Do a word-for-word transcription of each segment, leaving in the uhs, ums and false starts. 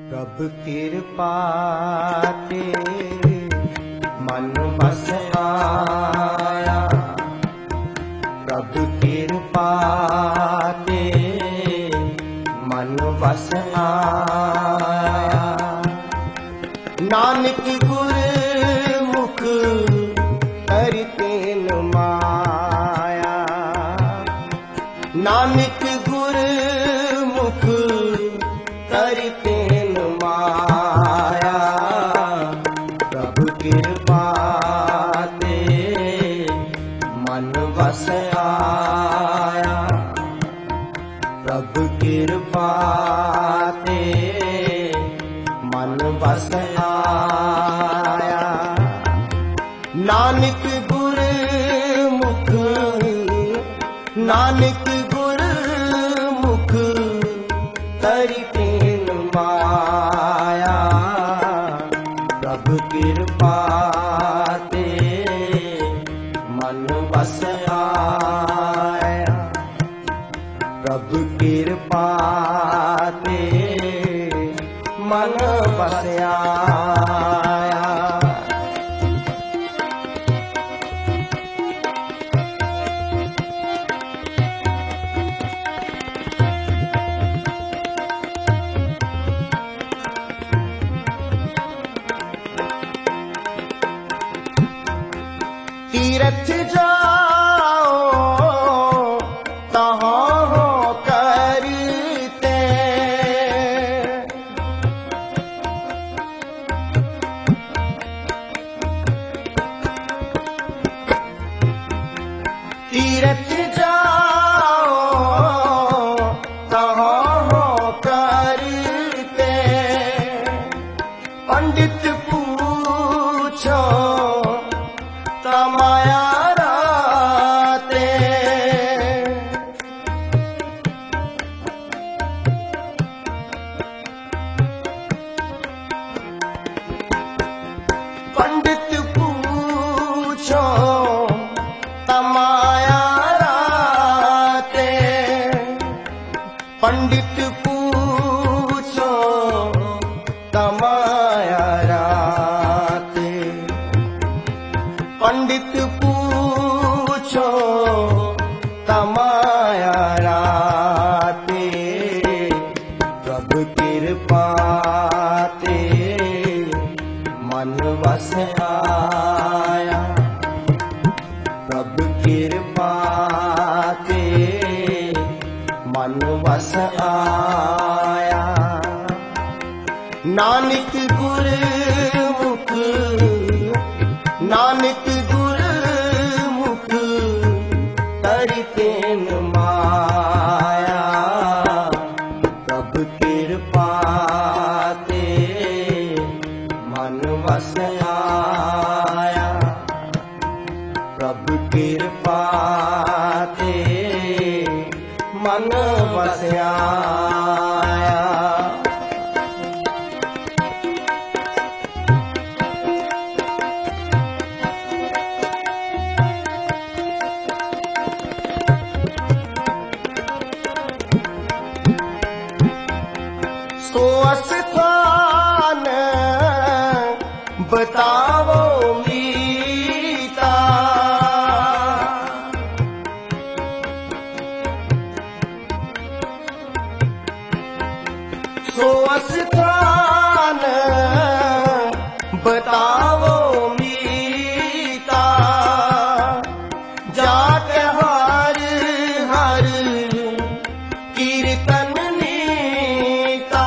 प्रभु कृपा ते मन बस आया, प्रभु कृपा ते मन बस आया। नानक गुर मुख हरितेन माया, नानक गुर मुख हरितेन माया। प्रभु कृपा ते मन बस आया, प्रभु कृपा ते मन बस आया। नानक गुर मुख, नानक गुर मुख हरितेन माया। प्रभु कृपा ते मन बस आया, प्रभु कृपा ते मन बस आया। तीरथ जाओ तहाँ हो करते, तीरथ जाओ तहाँ हो करते। पंडित पूछो तमाया राते, पंडित पूछो तमाया राते, पंडित पूछो तमाया राते, पंडित पूछो तमाया राते। प्रभु कृपा ते मन बस आया, प्रभु कृपा ते मन बस आया। नानक गुर मुख, नानक गुर मुख हरितेन माया। प्रभु कृपा ते मन बस आया, प्रभु कृपा ते मन बस आया। सो स्थान बताओ मीता, सो स्थान बताओ मीता। जाके हर हर कीर्तन नीता,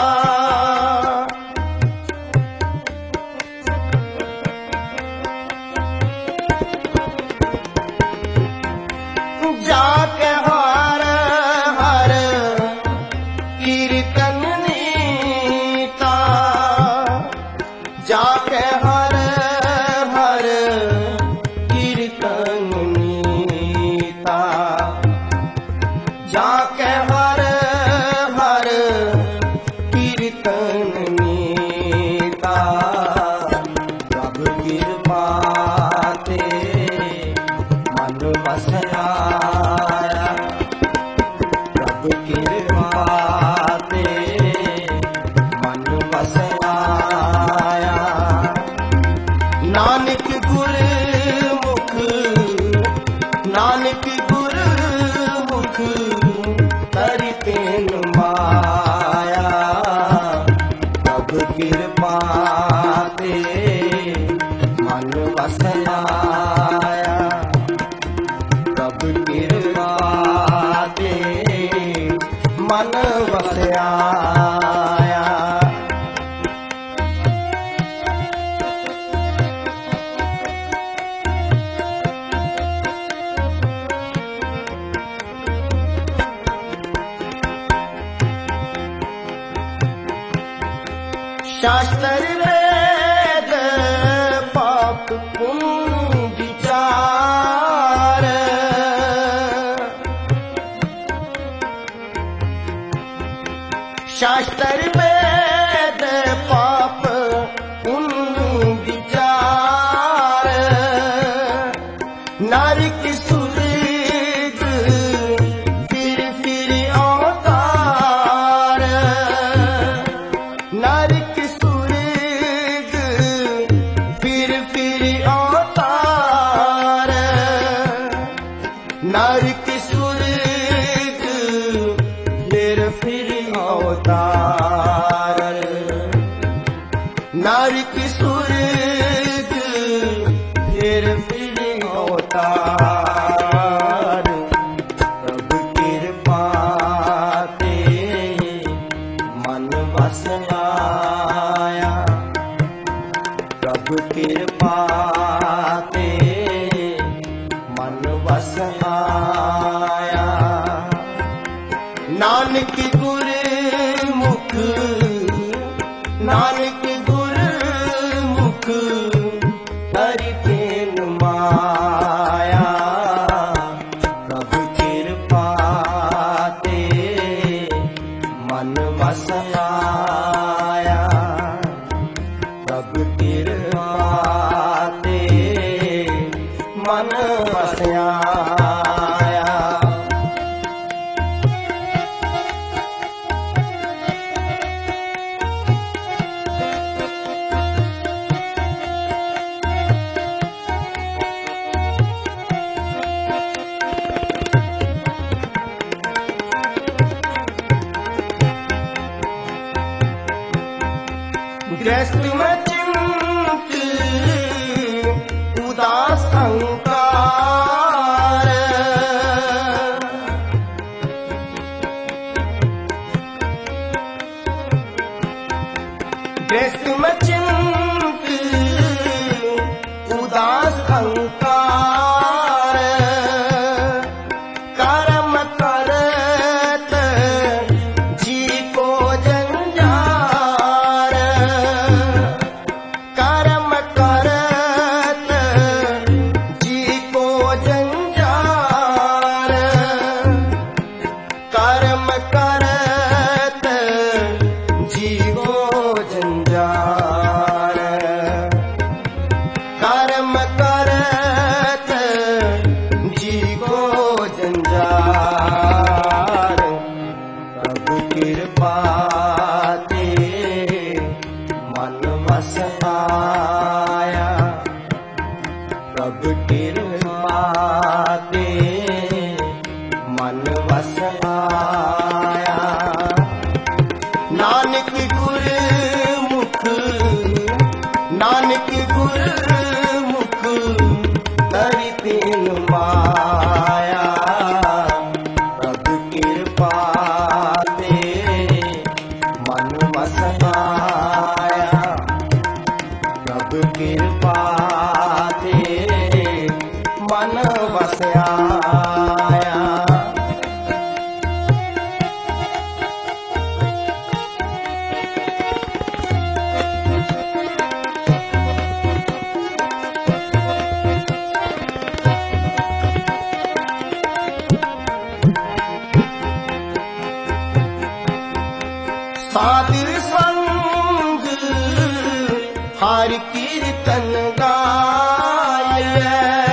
जाके हर हर कीर्तन नीता, जाके हर हर कीर्तन नीता, जाके हर हर कीर्तन नीता। प्रभु कृपा ते मन बस आया, प्रभु कृपा ते मन प्रभु कृपा ते मन बस आया, प्रभु कृपा ते मन बस आया। शास्त्र वेद पाप पुण्य विचार, शास्त्र वेद पाप पुण्य विचार, नरक स्वर्ग फिर फिर अवतार, नरक नरक स्वर्ग फिर फिर अवतार, नरक स्वर्ग फिर फिर अवतार। प्रभु कृपा ते मन बस आया, प्रभु कृपा ते मन बस आया। नानक गुर मुख, नानक गुर मुख हरि प्रेम माया, प्रभु कृपा ते मन बस आया, प्रभु कृपा ते मन बस आया। गृहस्थ में चिंत उदास अहंकार, गृहस्थ में चिंत उदास अहंकार, कर्म करत जी को जंजार, कर्म करत जी को जंजार, कर्म करत जी को जंजार, कर्म करत जी को जंजार। प्रभु कृपा ते मन बस आया, प्रभु कृपा ते मन बस आया। नानक गुर मुख, नानक गुर मुख हरि प्रेम माया, प्रभु कृपा ते मन बस आया, प्रभु कृपा ते मन बस आया। साधु संग हरि कीर्तन गाये,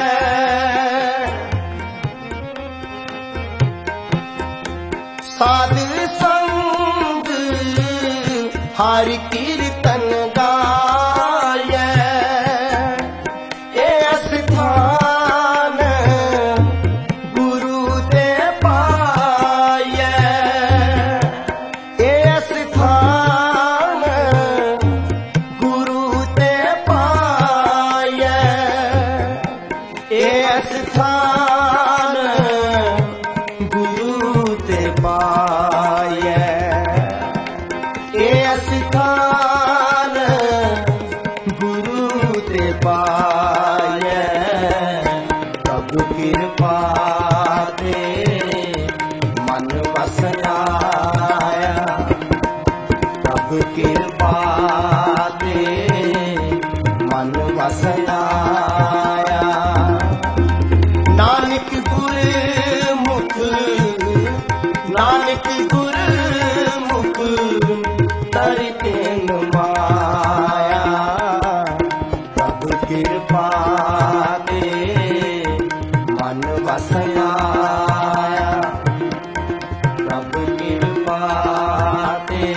साधु संग हरि कीर्तन गाये, ए स्थान गुरु दे पाये, ए स्थान ਅਸਥਾਨ ਗੁਰੂ ਤੇ ਪਾਇਆ, ਪ੍ਰਭ ਕਿਰਪਾ ਤੇ ਮਨ ਵਸ ਆਇਆ, ਪ੍ਰਭ ਕਿਰਪਾ ਤੇ ਮਨ ਵਸ ਆਇਆ। ਨਾਨਕ ਗੁਰਮੁਖ ਨਾਨਕ ਗੁਰਮੁਖ ਤਰਿ ਤੈਨ ਮਾਇਆ, ਪ੍ਰਭ ਕਿਰਪਾ ਤੇ ਮਨ ਵਸ ਆਇਆ, ਪ੍ਰਭ ਕਿਰਪਾ ਤੇ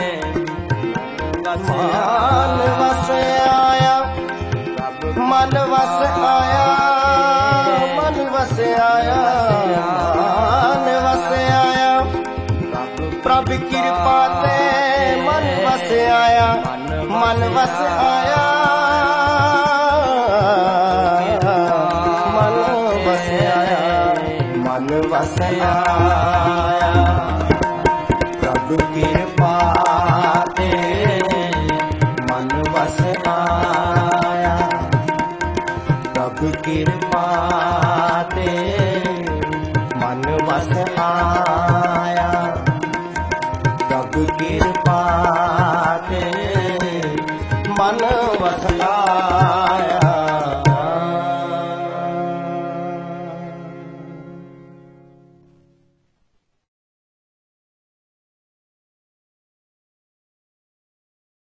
ਮਨ ਵਸ ਆਇਆ, ਮਨ ਵਸ ਆਇਆ, ਮਨ ਵਸ ਆਇਆ, ਮਨ ਵਸ ਆਇਆ, ਪ੍ਰਭ ਕਿਰਪਾ ਤੇ ਮਨ ਵਸ ਆਇਆ, ਮਨ ਵਸ ਆਇਆ, ਮਨ ਵਸ ਆਇਆ, ਮਨ ਵਸ ਆਇਆ, ਪ੍ਰਭ ਕਿਰਪਾ ਤੇ ਮਨ ਵਸ ਆਇਆ, ਪ੍ਰਭ ਕਿਰਪਾ ਤੇ ਮਨ ਵਸ ਆਇਆ, ਪ੍ਰਭ ਕਿਰਪਾ ਤੇ ਮਨ ਵਸ ਆਇਆ।